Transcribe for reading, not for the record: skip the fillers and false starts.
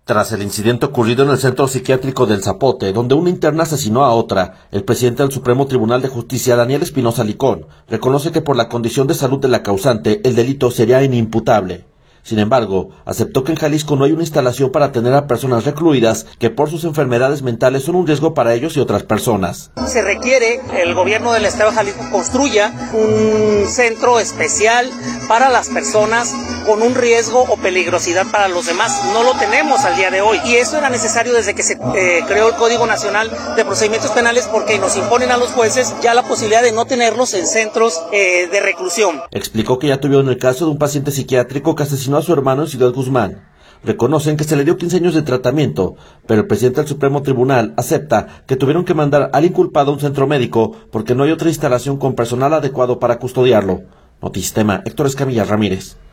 Tras el incidente ocurrido en el centro psiquiátrico del Zapote, donde una interna asesinó a otra, el presidente del Supremo Tribunal de Justicia, Daniel Espinosa Licón, reconoce que por la condición de salud de la causante, el delito sería inimputable. Sin embargo, aceptó que en Jalisco no hay una instalación para atender a personas recluidas que por sus enfermedades mentales son un riesgo para ellos y otras personas. Se requiere que el gobierno del estado de Jalisco construya un centro especial para las personas con un riesgo o peligrosidad para los demás. No lo tenemos al día de hoy y eso era necesario desde que se creó el Código Nacional de Procedimientos Penales, porque nos imponen a los jueces ya la posibilidad de no tenerlos en centros de reclusión. Explicó que ya tuvieron el caso de un paciente psiquiátrico que asesinó a su hermano en Ciudad Guzmán. Reconocen que se le dio 15 años de tratamiento, pero el presidente del Supremo Tribunal acepta que tuvieron que mandar al inculpado a un centro médico porque no hay otra instalación con personal adecuado para custodiarlo. Notisistema, Héctor Escamilla Ramírez.